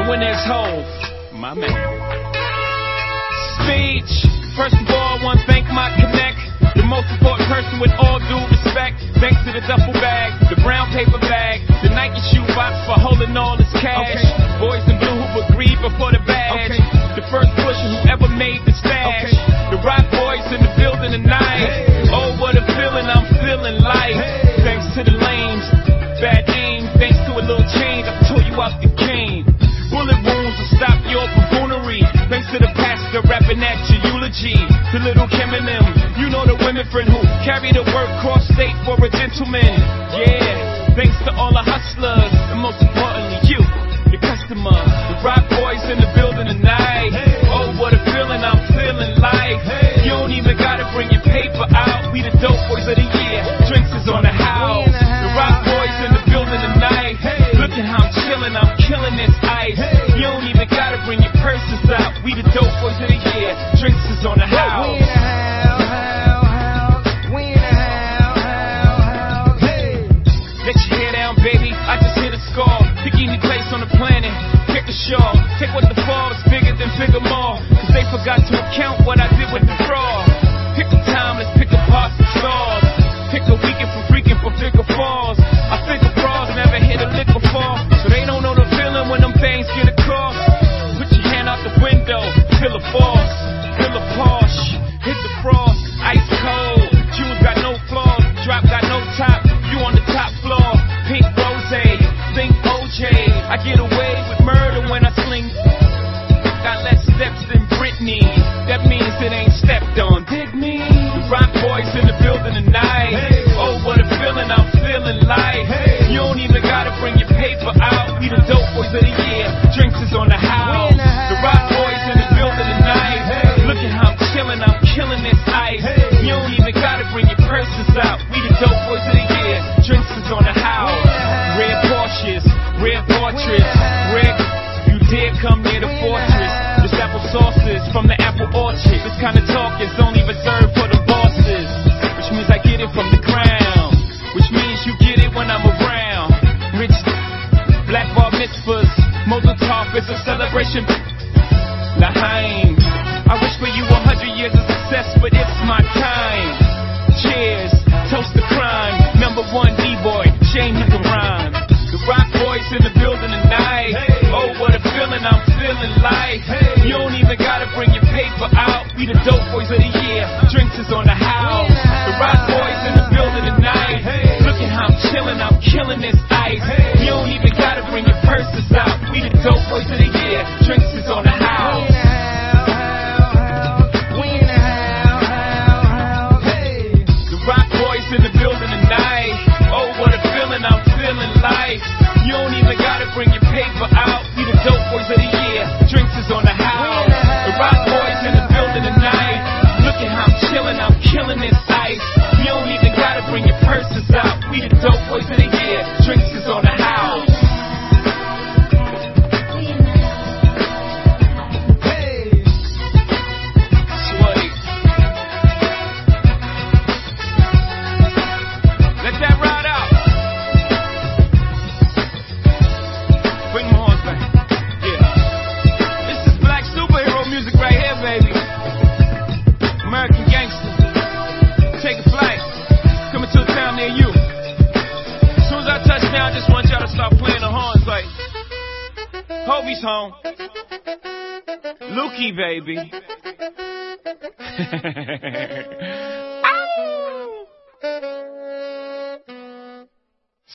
when there's hope. My man. Speech. First of all, I want to thank my connect. The most important person with all due respect. Thanks to the duffel bag, the brown paper bag, the Nike shoe box for holding all this cash. Boys in blue who agreed before the badge. The first pusher who ever made the stash. The rock boys in the building tonight. Oh, what a feeling, I'm feeling life. Thanks to the lanes, bad aim. Thanks to a little change, I tore you out the game. Bullet wounds will stop your buffoonery. Thanks to the pastor rapping at your eulogy. The little Kim and them, you know the women friend who carry the word cross state for a gentleman. Yeah, thanks to all the hustlers, and most importantly you, your customers. The rock boys in the building tonight. Oh, what a feeling, I'm feeling life. You don't even gotta bring your paper out. We the dope boys of the year. Drinks is on the house. The rock boys in the building tonight. Look at how I'm chilling, I'm killing this ice. You don't even gotta bring your purses out. We the dope boys of the year. Drinks is on the house. Let your hair down, baby. I just hit a score. Pick any place on the planet. Pick a shore. Take what the fall is bigger than bigger more. Cause they forgot to account what I did with the fraud. Pick a time, let's pick apart some stars. Pick a weekend for freaking for bigger falls. I figure frauds never hit a lick before. So they don't know the feeling when them things get across. Put your hand out the window. Feel a boss. Feel a Porsche. Hit the frost. Ice cold. Shoes got no flaws. Drop got no top. You on the top floor. Pink rose. Think OJ. I get away with murder when I sling. Got less steps than Britney. That means it ain't stepped on. Dig me. The rock boys in the building tonight. Oh, what a feeling, I'm feeling life. You don't even gotta bring your paper out. We the dope boys of the year. Drinks is on the house. The rock boys in the building tonight. Look at how I'm chilling, I'm killing this ice. You don't even gotta bring your purses out. We the dope boys of the year. Drinks is on the house. Red Porsches, red portraits. Red, you dare come near the fortress. This apple sauces from the apple orchard. This kind of talk is only reserved for the bosses. Which means I get it from the ground. Which means you get it when I'm around. Rich, black bar mitzvahs. Mazel tov, it's a celebration. L'chaim. I wish for you 100 years of success, but it's my time. Cheers, toast to crime. Number one D-boy, shame he can rhyme. The rock boys in the building tonight. Oh, what a feeling, I'm feeling life. You don't even gotta bring your paper out. We the dope boys of the year. Drinks is on the house. The rock boys in the building tonight. Look at how I'm chilling, I'm killing this ice. You don't even gotta bring your purses out. We the dope boys of the year. Drinks is on the house. The rock boys in the building tonight. Oh, what a feeling, I'm feeling life. You don't even gotta bring your paper out. We the dope boys of the year. Drinks is on the house. The rock boys in the building tonight. Look at how I'm chilling, I'm killing this ice. You don't even gotta bring your purses out. We the dope boys of the year. Drinks is on the house. Sweet. Let that ride out. Bring them horns back. Yeah. This is black superhero music right here, baby. American gangster. Take a flight. Coming to a town near you. As soon as I touch down, I just want y'all to start playing the horns like Hobie's home. Lukey, baby.